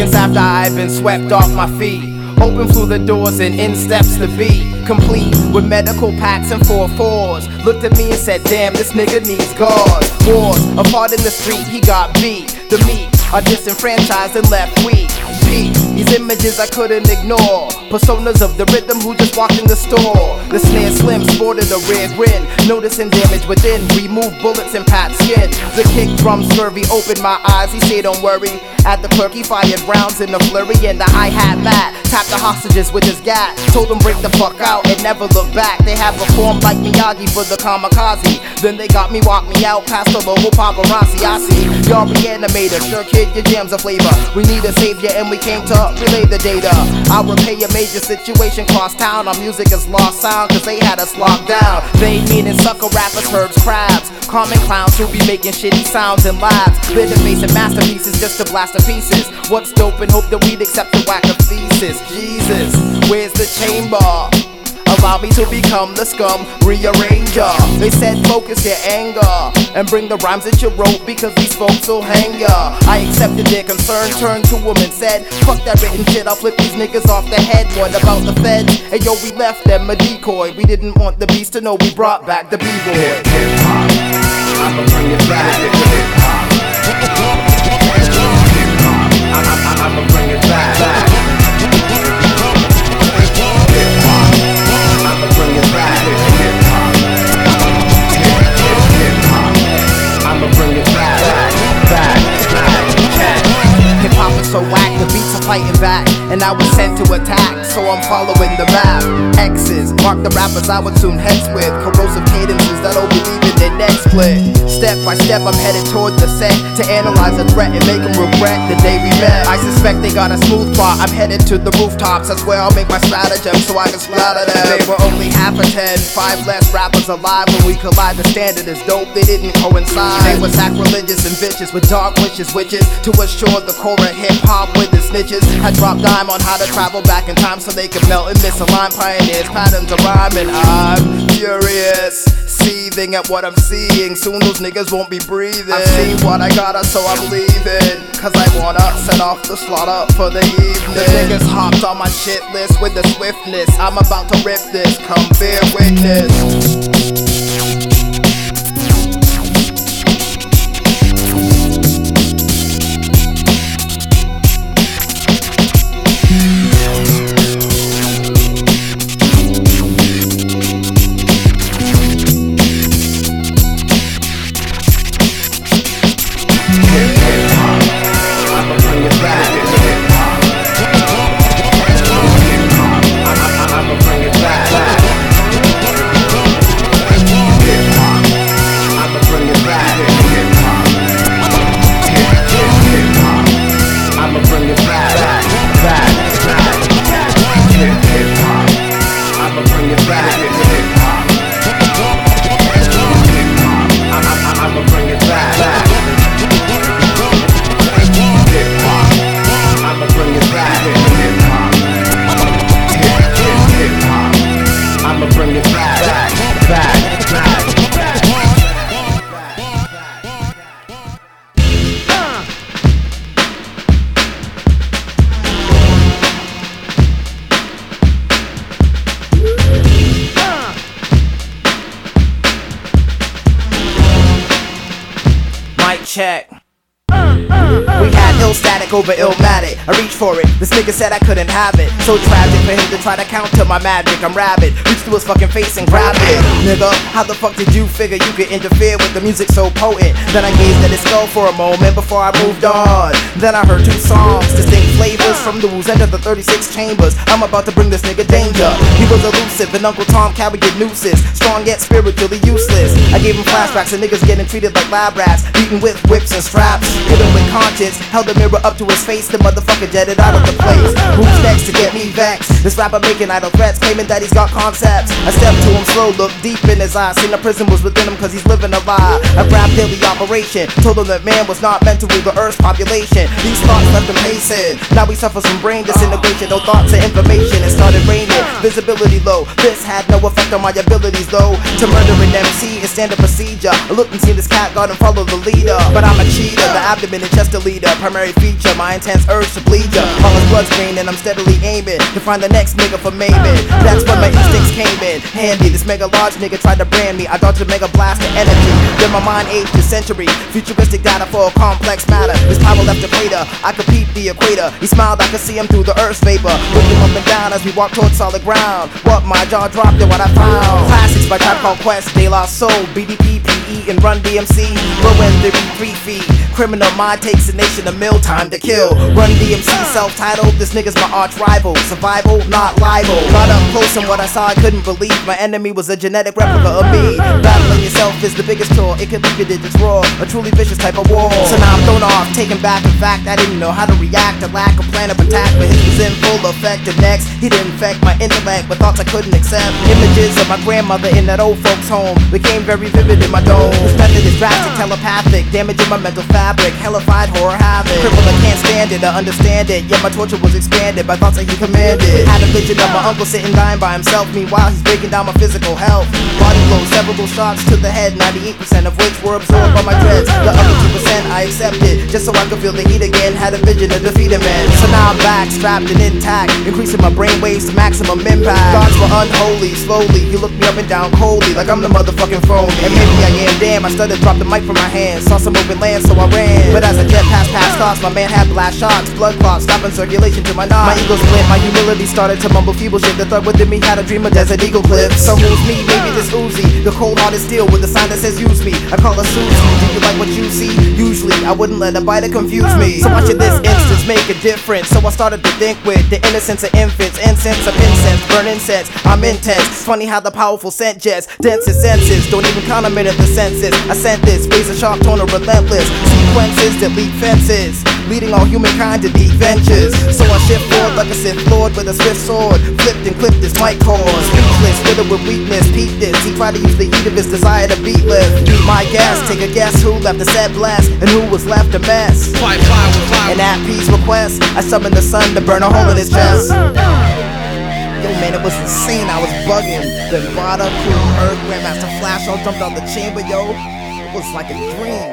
seconds after I'd been swept off my feet. Open flew the doors and in steps the beat, complete with medical packs and 4-4s. Looked at me and said, damn, this nigga needs guards. Wars, apart in the street, he got beat. The meat are disenfranchised and left weak. These images I couldn't ignore, personas of the rhythm who just walked in the store. The snare slim sported a rear grin, noticing damage within, removed bullets and pat skin. The kick drum scurvy opened my eyes, he said don't worry. At the clerk he fired rounds in a flurry, and the hi-hat Matt tapped the hostages with his gat. Told them break the fuck out and never look back. They had performed like Miyagi for the kamikaze. Then they got me, walked me out past the local paparazzi. I see y'all reanimator, sure kid, your jams a flavor. We need a savior and we came to relay the data. I'll repay a major situation cross town. Our music is lost sound cause they had us locked down. They meaning sucker rappers, herbs, crabs, common clowns who be making shitty sounds in labs. Bitter facing masterpieces just to blast to pieces. What's dope and hope that we'd accept the whack of thesis. Jesus, where's the chamber? Allow me to become the scum rearranger. They said focus your anger and bring the rhymes that you wrote because these folks will hang ya. I accepted their concern, turned to them and said, fuck that written shit, I'll flip these niggas off the head. What about the feds? Hey yo, we left them a decoy. We didn't want the beast to know we brought back the B-boy. Hip-hop, I'ma bring it back. Hip-hop, I'ma bring it back. Hip-hop is so whack, the beats are fighting back, and I was sent to attack, so I'm following the map. X's mark the rappers I would soon hex with, corrosive cadences that'll be leaving their next split. Step by step I'm headed toward the set to analyze the threat and make them regret the day we met. I suspect they got a smooth plot, I'm headed to the rooftops, that's where I'll make my stratagem so I can splatter them. They were only half a 10, 5 less rappers alive when we collide. The standard is dope, they didn't coincide. They were sacrilegious and vicious with dark witches to assure the core of hip-hop with the snitches. I dropped dime on how to travel back in time so they could melt and misalign pioneers, patterns of rhyme, and I'm furious, seething at what I'm seeing. Soon those niggas won't be breathing. I've seen what I gotta, so I'm leaving, cause I wanna set off the slaughter for the evening. The niggas hopped on my shit list with the swiftness. I'm about to rip this, come bear witness. Check. We had ill static over illmatic. I reached for it, this nigga said I couldn't have it. So tragic for him to try to counter my magic. I'm rabid, reach to his fucking face and grab it. Nigga, how the fuck did you figure you could interfere with the music so potent? Then I gazed at his skull for a moment before I moved on. Then I heard 2 songs, distinct flavors from the woos into the 36 chambers. I'm about to bring this nigga danger. He was elusive and Uncle Tom carried nooses, strong yet spiritually useless. I gave him flashbacks of niggas getting treated like lab rats, beaten with whips and straps. Hit him with conscience, held the mirror up to his face. The motherfucker jetted out of the place. Who's next to get me vexed? This rapper making idle threats, claiming that he's got concepts. I stepped to him slow, looked deep in his eyes, seen the prison was within him cause he's living a lie. I grabbed daily operation, told him that man was not meant to rule the earth's population. These thoughts left him pacing. Now he suffers from brain disintegration, no thoughts or information. It started raining, visibility low, This had no effect on my abilities though. To murder an MC is standard procedure. I looked and seen this cat guard and follow the leader. But I'm a cheater, the abdomen and chest a leader. Primary feature, my intense urge to bleed ya. All his blood's green and I'm steadily aiming to find the next nigga for maiming. That's when my instincts came in handy. This mega large nigga tried to brand me. I dodged a mega blast of energy. Then my mind aged a century. Futuristic data for a complex matter. This power left a crater. I could peep the equator. He smiled, I could see him through the earth's vapor. Looking up and down as we walked towards solid ground. What my jaw dropped and what I found. Classics by Tribe Called Quest, De La Soul, BDP, PE, and Run DMC. Ruin 3 feet. Criminal mind takes a nation, a meal time to kill. Run DMC, self-titled. This nigga's my arch rival. Survival, not libel. Got up close and what I saw I couldn't believe. My enemy was a genetic replica of me. Battling yourself is the biggest chore. It could leave your digits raw. A truly vicious type of war. So now I'm thrown off, taken back. In fact, I didn't know how to react. A lack of plan of attack, but his was in full effect. And next, he didn't infect my intellect, but thoughts I couldn't accept. Images of my grandmother in that old folks home became very vivid in my dome. This method is drastic, telepathic, damaging my mental fabric. Hellified horror havoc. Crippled, I can't stand it, I understand it. Yet my torture was expanded by thoughts that he commanded. Had a vision of my uncle sitting dying by himself. Meanwhile, he's breaking down my physical health. Body blows, several shots to the head, 98% of which were absorbed by my dreads. The other 2% I accepted, just so I could feel the heat again. Had a vision of defeating man. So now I'm back, strapped and intact, increasing my brain waves to maximum impact. Thoughts were unholy, slowly, he looked me up and down coldly, like I'm the motherfucking phony. And maybe I am, damn, I stuttered, dropped the mic from my hands. Saw some open land, so I ran. But as I jet past thoughts, my man had blast shots, blood clots, stopping circulation to my knob. My ego split, my humility started to mumble feeble shit. The thought within me had a dream of Desert Eagle clips. So who's me? Maybe this Uzi, the cold-hearted steel with the sign that says use me. I call her Susie. Do you like what you see? Usually, I wouldn't let a biter confuse me. So why should this instance make a difference? So I started to think with the innocence of infants, incense of incense, burn incense. I'm intense. It's funny how the powerful scent jets, dense as senses. Don't even count a minute the senses. I sent this, razor sharp tone of relentless sequences that leap fences, leading all humankind to deep ventures. So I shift forward like a Sith Lord with a swift sword, flipped and clipped this mic cord. Speechless, riddled with weakness, peep this. He tried to use the heat of his desire to beat lift. Beat my gas, take a guess who left a set blast and who was left a mess. And at peace request, I summoned the sun to burn a hole in his chest. Yo man, it was insane, I was bugging. The Vada, Cool, Earth, Grandmaster Flash all jumped out the chamber, yo. It was like a dream.